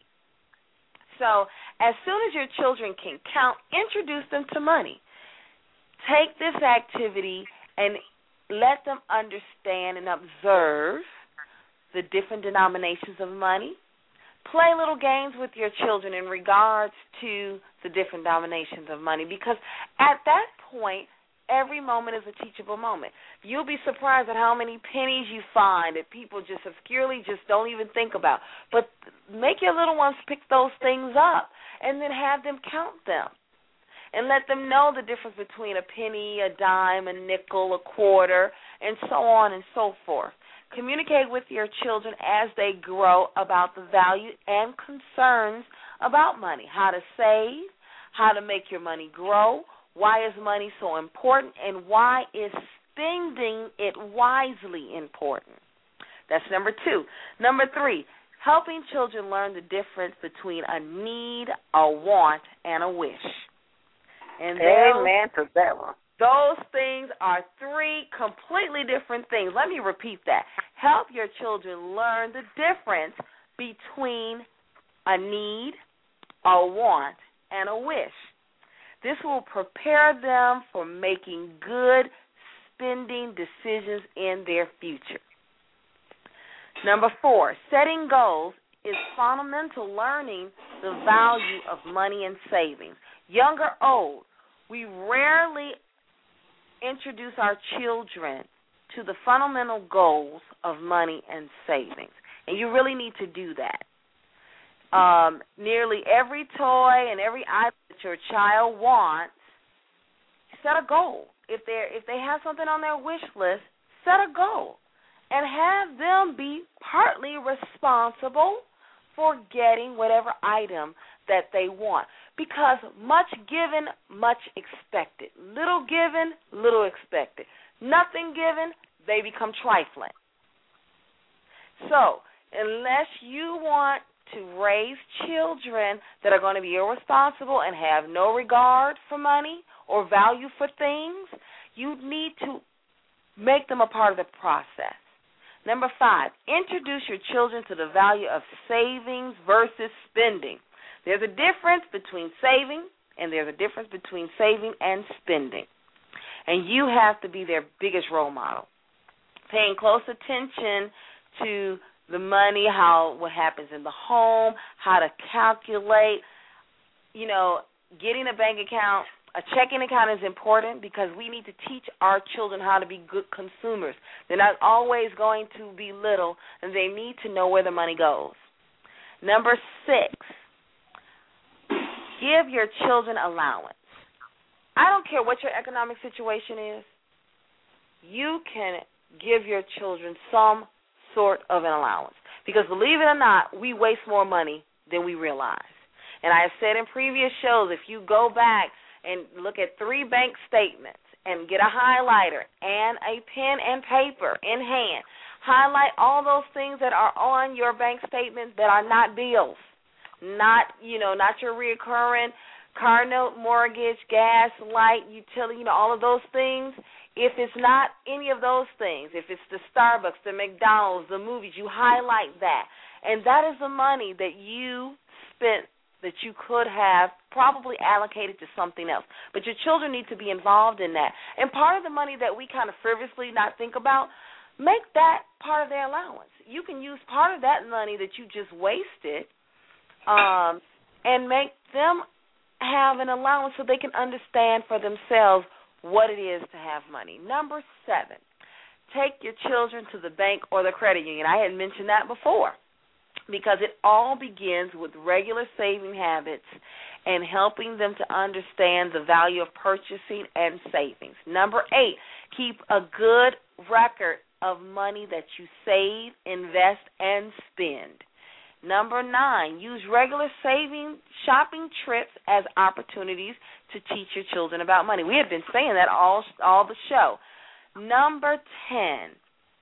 So as soon as your children can count, introduce them to money. Take this activity and let them understand and observe the different denominations of money. Play little games with your children in regards to the different denominations of money, because at that point, every moment is a teachable moment. You'll be surprised at how many pennies you find that people just obscurely just don't even think about. But make your little ones pick those things up and then have them count them. And let them know the difference between a penny, a dime, a nickel, a quarter, and so on and so forth. Communicate with your children as they grow about the value and concerns about money, how to save, how to make your money grow, why is money so important, and why is spending it wisely important. That's number two. Number three, helping children learn the difference between a need, a want, and a wish. And amen to that one. Those things are three completely different things. Let me repeat that. Help your children learn the difference between a need, a want, and a wish. This will prepare them for making good spending decisions in their future. Number four, setting goals is fundamental learning the value of money and savings. Young or old, we rarely introduce our children to the fundamental goals of money and savings, and you really need to do that. Um, nearly every toy and every item that your child wants, set a goal. If they if they have something on their wish list, set a goal and have them be partly responsible for getting whatever item that they want. Because much given, much expected. Little given, little expected. Nothing given, they become trifling. So, unless you want to raise children that are going to be irresponsible and have no regard for money or value for things, you need to make them a part of the process. Number five, introduce your children to the value of savings versus spending. There's a difference between saving and there's a difference between saving and spending. And you have to be their biggest role model. Paying close attention to the money, how what happens in the home, how to calculate, you know, getting a bank account. A checking account is important because we need to teach our children how to be good consumers. They're not always going to be little, and they need to know where the money goes. Number six, give your children allowance. I don't care what your economic situation is. You can give your children some sort of an allowance Because believe it or not, we waste more money than we realize. And I have said in previous shows, if you go back and look at three bank statements and get a highlighter and a pen and paper in hand, highlight all those things that are on your bank statement that are not bills, not, you know, not your reoccurring car note, mortgage, gas, light, utility, you know, all of those things. If it's not any of those things, if it's the Starbucks, the McDonald's, the movies, you highlight that. And that is the money that you spent that you could have probably allocated to something else. But your children need to be involved in that. And part of the money that we kind of frivolously not think about, make that part of their allowance. You can use part of that money that you just wasted um, and make them have an allowance so they can understand for themselves what it is to have money. Number seven, take your children to the bank or the credit union. I had mentioned that before because it all begins with regular saving habits and helping them to understand the value of purchasing and savings. Number eight, keep a good record of money that you save, invest, and spend. Number nine, use regular saving shopping trips as opportunities to teach your children about money. We have been saying that all all the show. Number ten,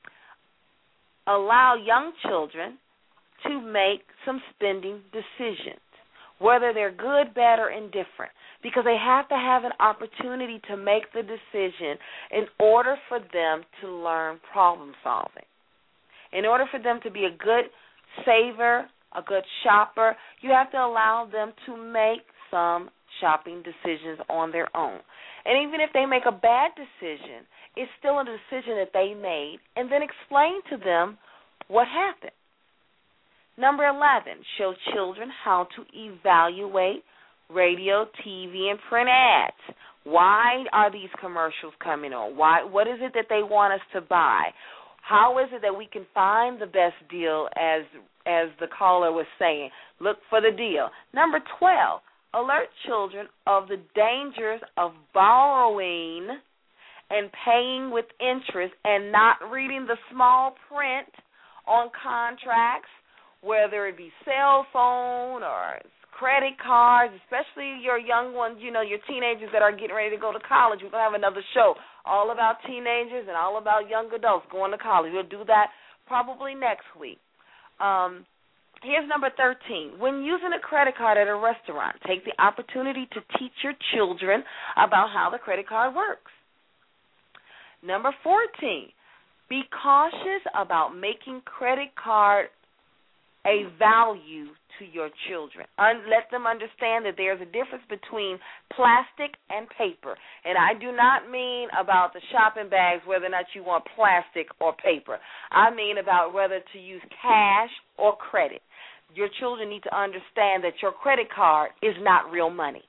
allow young children to make some spending decisions, whether they're good, bad, or indifferent, because they have to have an opportunity to make the decision in order for them to learn problem solving. In order for them to be a good saver, a good shopper, you have to allow them to make some shopping decisions on their own. And even if they make a bad decision, it's still a decision that they made, and then explain to them what happened. Number eleven, show children how to evaluate radio, T V, and print ads. Why are these commercials coming on? Why? What is it that they want us to buy? How is it that we can find the best deal, as as the caller was saying? Look for the deal. Number twelve, alert children of the dangers of borrowing and paying with interest and not reading the small print on contracts, whether it be cell phone or credit cards, especially your young ones, you know, your teenagers that are getting ready to go to college. We're going to have another show all about teenagers and all about young adults going to college. We'll do that probably next week. Um, here's number thirteen. When using a credit card at a restaurant, take the opportunity to teach your children about how the credit card works. Number fourteen, be cautious about making credit card a value to your children. Un- let them understand that there's a difference between plastic and paper. And I do not mean about the shopping bags, whether or not you want plastic or paper. I mean about whether to use cash or credit. Your children need to understand that your credit card is not real money.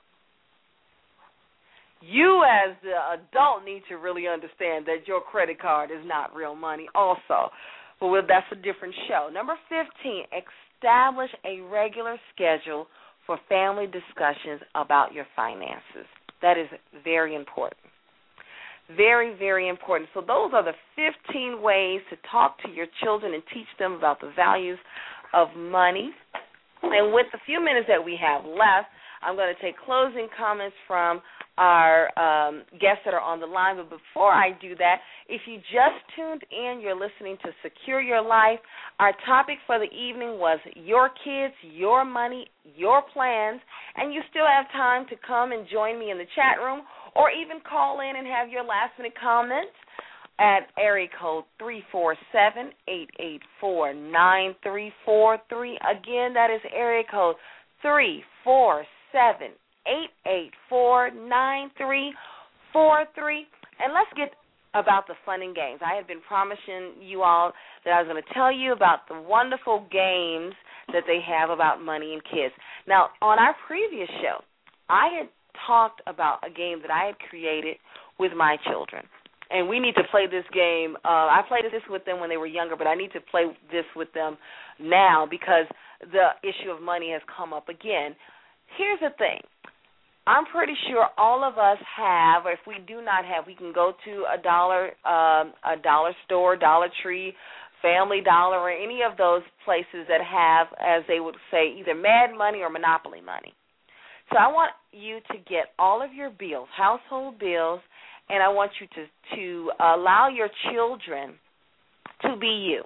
You as the adult need to really understand that your credit card is not real money also. But well, that's a different show. Number fifteen, establish a regular schedule for family discussions about your finances. That is very important. Very, very important. So those are the fifteen ways to talk to your children and teach them about the values of money. And with the few minutes that we have left, I'm going to take closing comments from our um, guests that are on the line. But before I do that, if you just tuned in, you're listening to Secure Your Life. Our topic for the evening was your kids, your money, your plans. And you still have time to come and join me in the chat room or even call in and have your last-minute comments at area code three four seven, eight eight four, nine three four three. Again, that is area code three four seven, eight eight four, nine three four three. And let's get about the fun and games. I had been promising you all that I was going to tell you about the wonderful games that they have about money and kids. Now, on our previous show, I had talked about a game that I had created with my children. And we need to play this game. Uh, I played this with them when they were younger, but I need to play this with them now because the issue of money has come up again. Here's the thing. I'm pretty sure all of us have, or if we do not have, we can go to a dollar um, a dollar store, Dollar Tree, Family Dollar, or any of those places that have, as they would say, either Mad Money or Monopoly money. So I want you to get all of your bills, household bills, and I want you to, to allow your children to be you.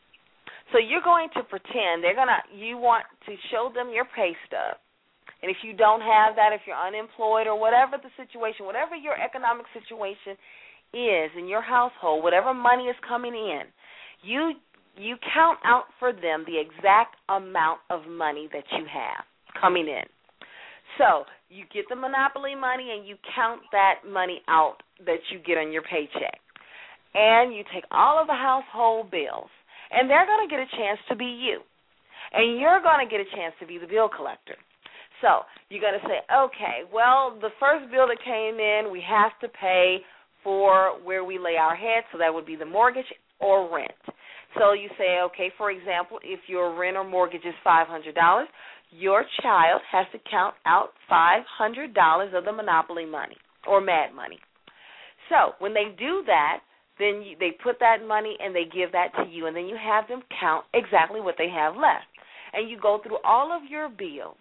So you're going to pretend they're gonna. You want to show them your pay stub, and if you don't have that, if you're unemployed or whatever the situation, whatever your economic situation is in your household, whatever money is coming in, you you count out for them the exact amount of money that you have coming in. So you get the Monopoly money and you count that money out that you get on your paycheck, and you take all of the household bills. And they're going to get a chance to be you. And you're going to get a chance to be the bill collector. So you're going to say, okay, well, the first bill that came in, we have to pay for where we lay our head, so that would be the mortgage or rent. So you say, okay, for example, if your rent or mortgage is five hundred dollars, your child has to count out five hundred dollars of the Monopoly money or Mad money. So when they do that, then you, they put that money and they give that to you, and then you have them count exactly what they have left. And you go through all of your bills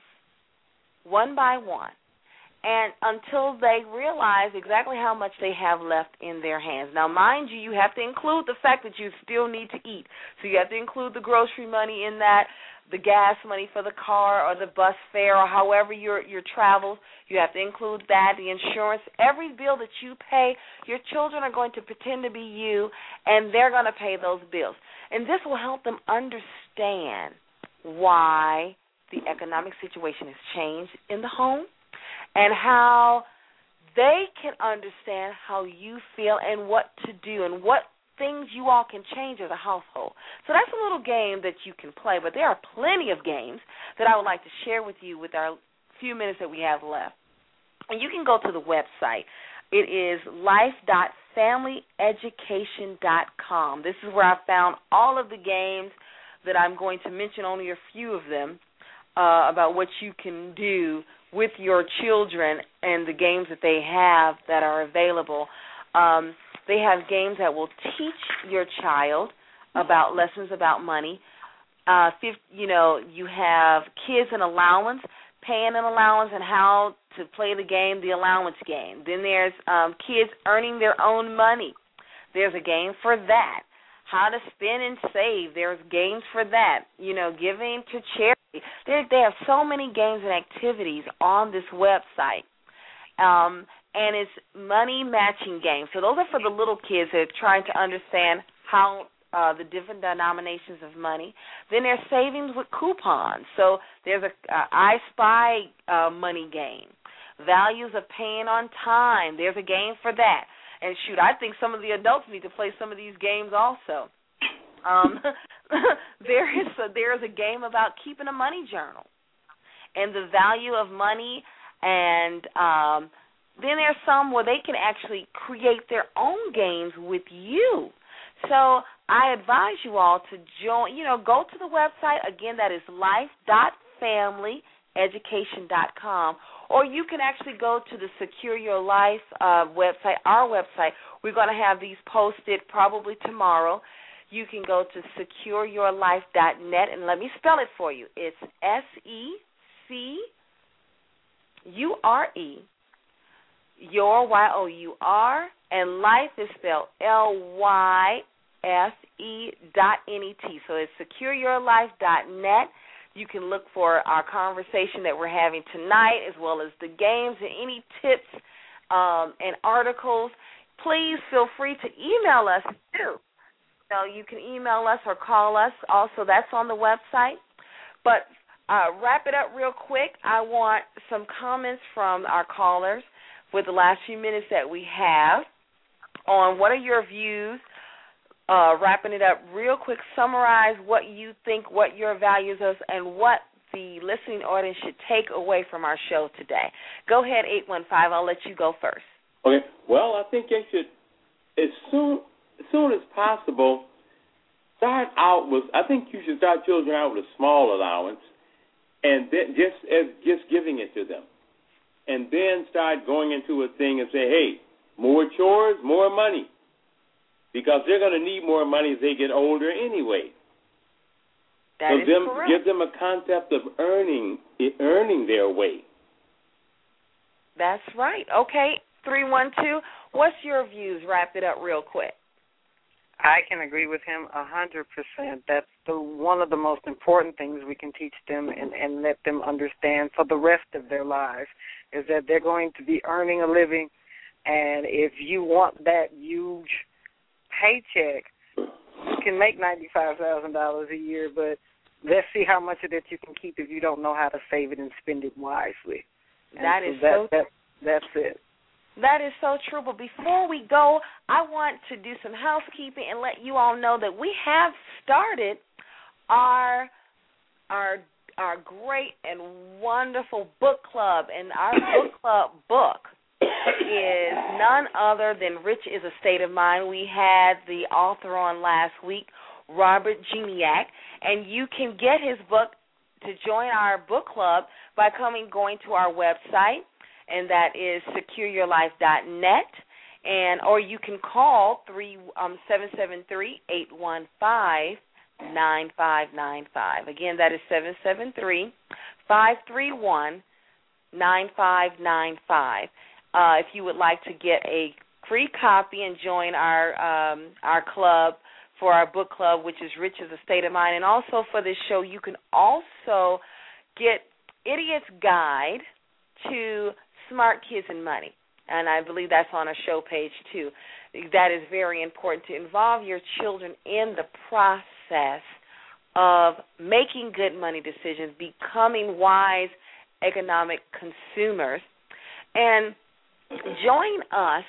one by one, and until they realize exactly how much they have left in their hands. Now, mind you, you have to include the fact that you still need to eat. So you have to include the grocery money in that, the gas money for the car or the bus fare or however your your travels. You have to include that, the insurance. Every bill that you pay, your children are going to pretend to be you, and they're going to pay those bills. And this will help them understand why the economic situation has changed in the home and how they can understand how you feel and what to do and what things you all can change as a household. So that's a little game that you can play, but there are plenty of games that I would like to share with you with our few minutes that we have left. And you can go to the website. It is life dot family education dot com. This is where I found all of the games that I'm going to mention, only a few of them, uh, about what you can do with your children and the games that they have that are available. Um, they have games that will teach your child about lessons about money. Uh, fifth, you know, you have kids and allowance, paying an allowance and how to play the game, the allowance game. Then there's um, kids earning their own money. There's a game for that. How to spend and save. There's games for that. You know, giving to charity. They, they have so many games and activities on this website. Um, and it's money matching games. So those are for the little kids that are trying to understand how uh, the different denominations of money. Then there's savings with coupons. So there's a uh, I Spy uh, money game. Values of paying on time. There's a game for that. And, shoot, I think some of the adults need to play some of these games also. Um, there is a, there is a game about keeping a money journal and the value of money. And um, then there's some where they can actually create their own games with you. So I advise you all to join, you know, go to the website. Again, that is life dot family education dot com. Or you can actually go to the Secure Your Life uh, website, our website. We're going to have these posted probably tomorrow. You can go to secure your life dot net, and let me spell it for you. It's S E C U R E, your, Y O U R, and life is spelled L Y F E dot N E T. So it's secure your life dot net. You can look for our conversation that we're having tonight, as well as the games and any tips um, and articles. Please feel free to email us, too. So you can email us or call us. Also, that's on the website. But uh, wrap it up real quick. I want some comments from our callers with the last few minutes that we have on what are your views. Uh, wrapping it up real quick, summarize what you think, what your values are, and what the listening audience should take away from our show today. Go ahead, eight one five. I'll let you go first. Okay. Well, I think they should, as soon as soon as possible, start out with, I think you should start children out with a small allowance and then just as just giving it to them. And then start going into a thing and say, hey, more chores, more money. because they're going to need more money as they get older anyway. That so is them, correct. give them a concept of earning earning their way. That's right. Okay, three one two, what's your views? Wrap it up real quick. I can agree with him a hundred percent. That's the one of the most important things we can teach them and, and let them understand for the rest of their lives is that they're going to be earning a living, and if you want that huge paycheck, you can make ninety-five thousand dollars a year, but let's see how much of it you can keep if you don't know how to save it and spend it wisely. And that so is that, so that, that's it. That is so true. But before we go, I want to do some housekeeping and let you all know that we have started our our our great and wonderful book club, and our book club book is none other than Rich is a State of Mind. We had the author on last week, Robert Juniak, and you can get his book to join our book club by coming going to our website, and that is secure your life dot net, and or you can call three um seven seven three eight one five nine five nine five. Again, that is seven seven three five three one nine five nine five. Uh, if you would like to get a free copy and join our um, our club for our book club, which is Rich is a State of Mind, and also for this show, you can also get Idiot's Guide to Smart Kids and Money, and I believe that's on our show page too. That is very important to involve your children in the process of making good money decisions, becoming wise economic consumers, and join us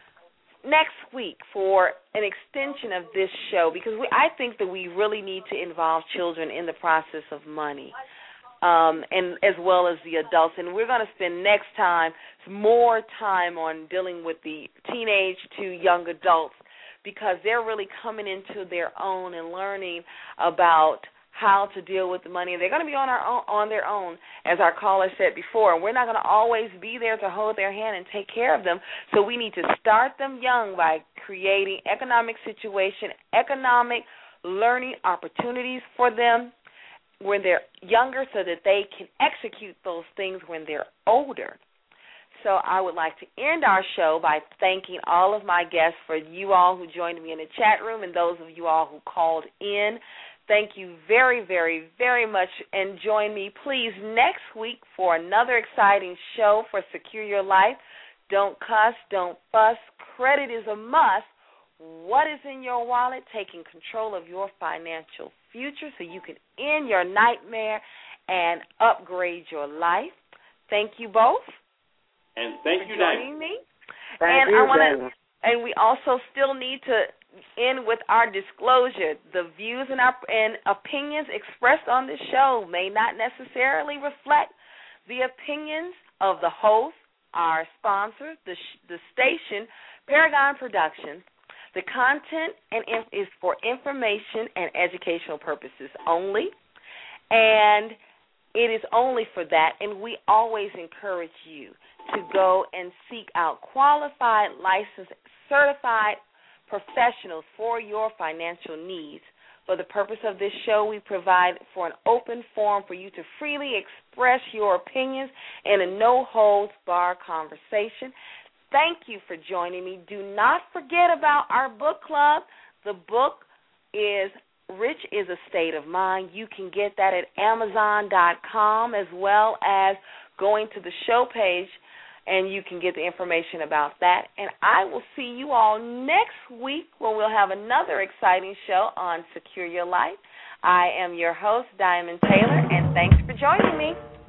next week for an extension of this show, because we, I think that we really need to involve children in the process of money, um, and as well as the adults. And we're going to spend next time more time on dealing with the teenage to young adults, because they're really coming into their own and learning about how to deal with the money. And they're going to be on our own, on their own, as our caller said before. And we're not going to always be there to hold their hand and take care of them. So we need to start them young by creating economic situation, economic learning opportunities for them when they're younger, so that they can execute those things when they're older. So I would like to end our show by thanking all of my guests, for you all who joined me in the chat room and those of you all who called in. Thank you very, very, very much, and join me, please, next week for another exciting show for Secure Your Life. Don't cuss, don't fuss. Credit is a must. What is in your wallet? Taking control of your financial future so you can end your nightmare and upgrade your life. Thank you both. And thank for you, joining Diamond. me. Thank and you, I want Diamond. to, and we also still need to end with our disclosure. The views and, our, and opinions expressed on this show may not necessarily reflect the opinions of the host, our sponsor, the, the station, Paragon Productions. The content and is for information and educational purposes only, and it is only for that, and we always encourage you to go and seek out qualified, licensed, certified professionals for your financial needs. For the purpose of this show, we provide for an open forum for you to freely express your opinions in a no-holds-barred conversation. Thank you for joining me. Do not forget about our book club. The book is Rich is a State of Mind. You can get that at amazon dot com, as well as going to the show page, and you can get the information about that. And I will see you all next week when we'll have another exciting show on Secure Your Life. I am your host, Diamond Taylor, and thanks for joining me.